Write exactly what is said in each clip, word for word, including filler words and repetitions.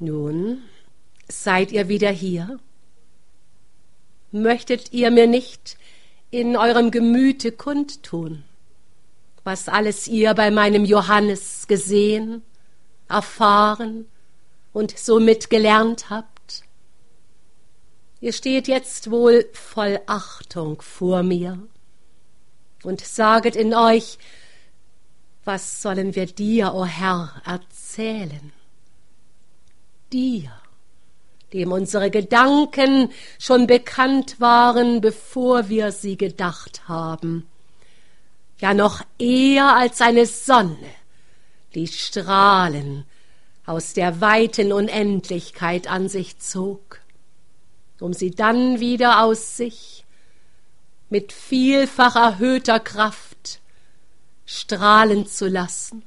Nun, seid ihr wieder hier? Möchtet ihr mir nicht in eurem Gemüte kundtun, was alles ihr bei meinem Johannes gesehen, erfahren und somit gelernt habt? Ihr steht jetzt wohl voll Achtung vor mir und saget in euch, was sollen wir dir, o Herr, erzählen? Dir, dem unsere Gedanken schon bekannt waren, bevor wir sie gedacht haben, ja noch eher als eine Sonne, die Strahlen aus der weiten Unendlichkeit an sich zog, um sie dann wieder aus sich mit vielfach erhöhter Kraft strahlen zu lassen.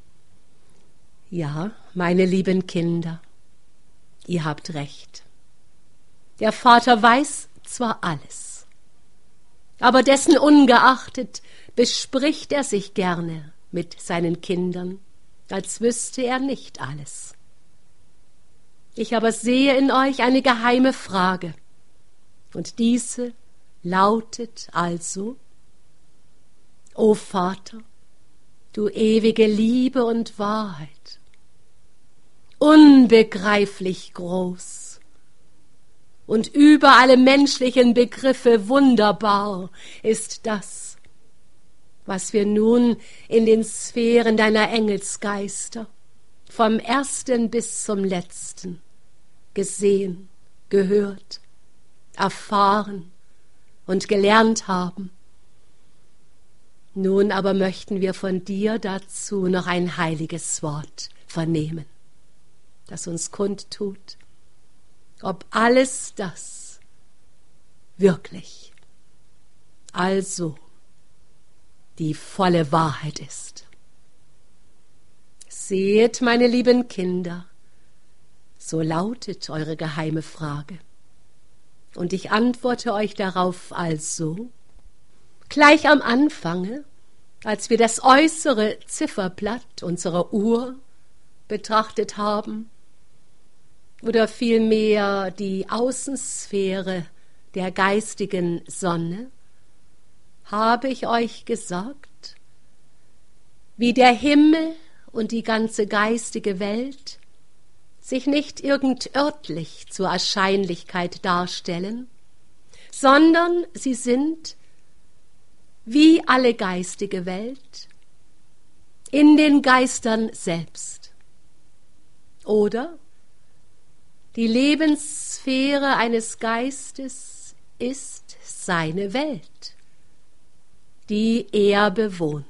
Ja, meine lieben Kinder, ihr habt recht. Der Vater weiß zwar alles, aber dessen ungeachtet bespricht er sich gerne mit seinen Kindern, als wüsste er nicht alles. Ich aber sehe in euch eine geheime Frage, und diese lautet also: O Vater, du ewige Liebe und Wahrheit, unbegreiflich groß und über alle menschlichen Begriffe wunderbar ist das, was wir nun in den Sphären deiner Engelsgeister vom ersten bis zum letzten gesehen, gehört, erfahren und gelernt haben. Nun aber möchten wir von dir dazu noch ein heiliges Wort vernehmen, das uns kundtut, ob alles das wirklich also die volle Wahrheit ist. Seht, meine lieben Kinder, so lautet eure geheime Frage, und ich antworte euch darauf also: Gleich am Anfange, als wir das äußere Zifferblatt unserer Uhr betrachtet haben, oder vielmehr die Außensphäre der geistigen Sonne, habe ich euch gesagt, wie der Himmel und die ganze geistige Welt sich nicht irgend örtlich zur Erscheinlichkeit darstellen, sondern sie sind wie alle geistige Welt in den Geistern selbst. Oder die Lebenssphäre eines Geistes ist seine Welt, die er bewohnt.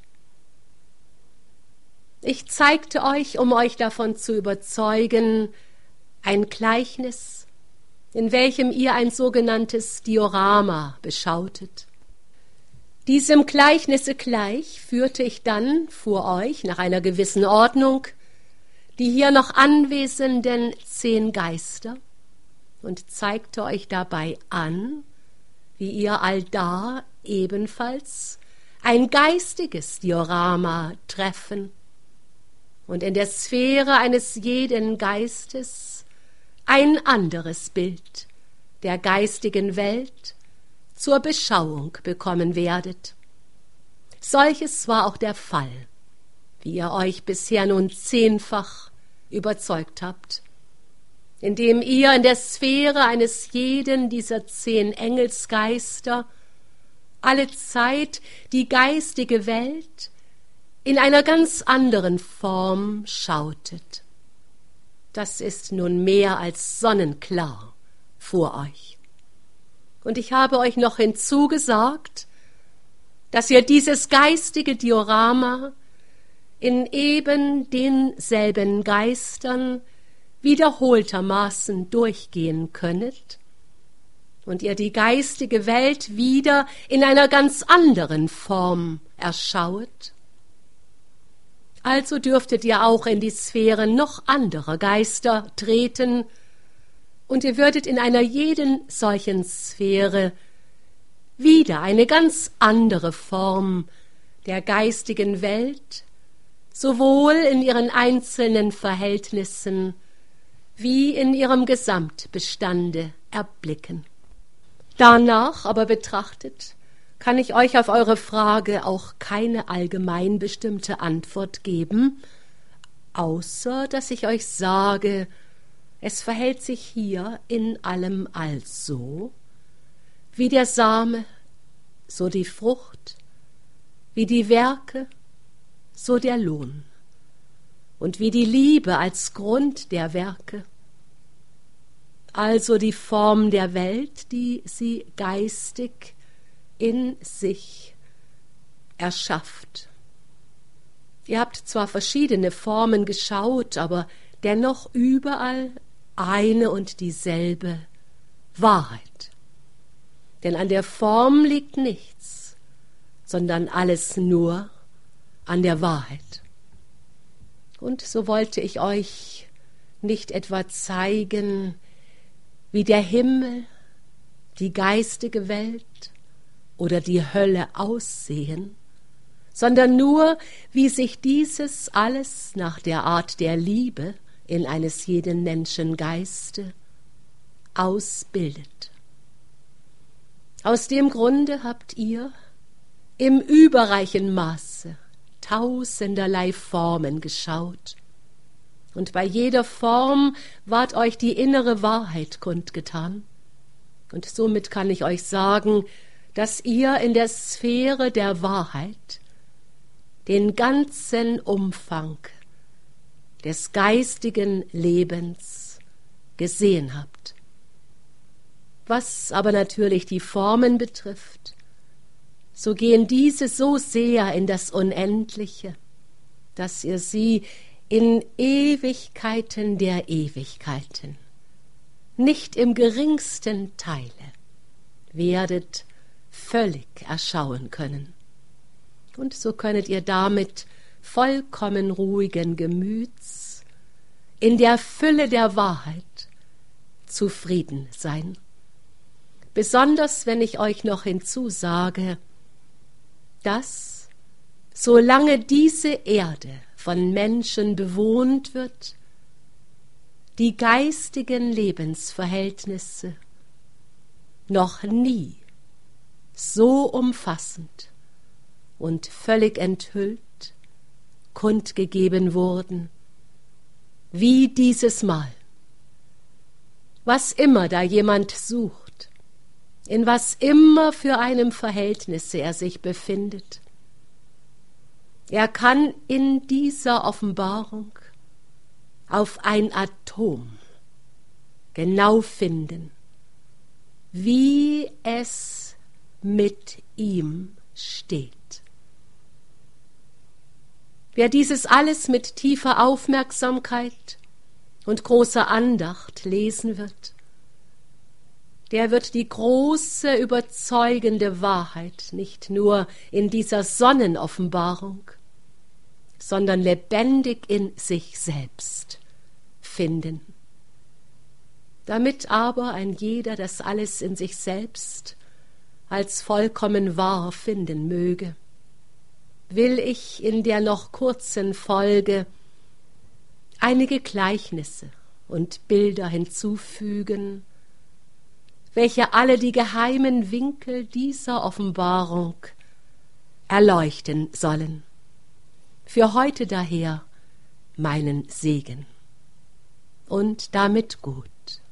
Ich zeigte euch, um euch davon zu überzeugen, ein Gleichnis, in welchem ihr ein sogenanntes Diorama beschautet. Diesem Gleichnisse gleich führte ich dann vor euch nach einer gewissen Ordnung die hier noch anwesenden zehn Geister und zeigte euch dabei an, wie ihr allda ebenfalls ein geistiges Diorama treffen und in der Sphäre eines jeden Geistes ein anderes Bild der geistigen Welt zur Beschauung bekommen werdet. Solches war auch der Fall, wie ihr euch bisher nun zehnfach überzeugt habt, indem ihr in der Sphäre eines jeden dieser zehn Engelsgeister allezeit die geistige Welt in einer ganz anderen Form schautet. Das ist nun mehr als sonnenklar vor euch. Und ich habe euch noch hinzugesagt, dass ihr dieses geistige Diorama in eben denselben Geistern wiederholtermaßen durchgehen könnet und ihr die geistige Welt wieder in einer ganz anderen Form erschauet. Also dürftet ihr auch in die Sphäre noch anderer Geister treten, und ihr würdet in einer jeden solchen Sphäre wieder eine ganz andere Form der geistigen Welt sowohl in ihren einzelnen Verhältnissen wie in ihrem Gesamtbestande erblicken. Danach aber betrachtet, kann ich euch auf eure Frage auch keine allgemein bestimmte Antwort geben, außer dass ich euch sage, es verhält sich hier in allem also, wie der Same, so die Frucht, wie die Werke, so der Lohn, und wie die Liebe als Grund der Werke, also die Form der Welt, die sie geistig in sich erschafft. Ihr habt zwar verschiedene Formen geschaut, aber dennoch überall eine und dieselbe Wahrheit. Denn an der Form liegt nichts, sondern alles nur an der Wahrheit. Und so wollte ich euch nicht etwa zeigen, wie der Himmel, die geistige Welt oder die Hölle aussehen, sondern nur, wie sich dieses alles nach der Art der Liebe in eines jeden Menschen Geiste ausbildet. Aus dem Grunde habt ihr im überreichen Maße tausenderlei Formen geschaut, und bei jeder Form ward euch die innere Wahrheit kundgetan. Und somit kann ich euch sagen, dass ihr in der Sphäre der Wahrheit den ganzen Umfang des geistigen Lebens gesehen habt. Was aber natürlich die Formen betrifft, so gehen diese so sehr in das Unendliche, dass ihr sie in Ewigkeiten der Ewigkeiten nicht im geringsten Teile werdet völlig erschauen können. Und so könnet ihr damit vollkommen ruhigen Gemüts in der Fülle der Wahrheit zufrieden sein. Besonders wenn ich euch noch hinzusage, dass, solange diese Erde von Menschen bewohnt wird, die geistigen Lebensverhältnisse noch nie so umfassend und völlig enthüllt kundgegeben wurden, wie dieses Mal. Was immer da jemand sucht, in was immer für einem Verhältnisse er sich befindet, er kann in dieser Offenbarung auf ein Atom genau finden, wie es mit ihm steht. Wer dieses alles mit tiefer Aufmerksamkeit und großer Andacht lesen wird, der wird die große, überzeugende Wahrheit nicht nur in dieser Sonnenoffenbarung, sondern lebendig in sich selbst finden. Damit aber ein jeder das alles in sich selbst als vollkommen wahr finden möge, will ich in der noch kurzen Folge einige Gleichnisse und Bilder hinzufügen, welche alle die geheimen Winkel dieser Offenbarung erleuchten sollen. Für heute daher meinen Segen. Und damit gut.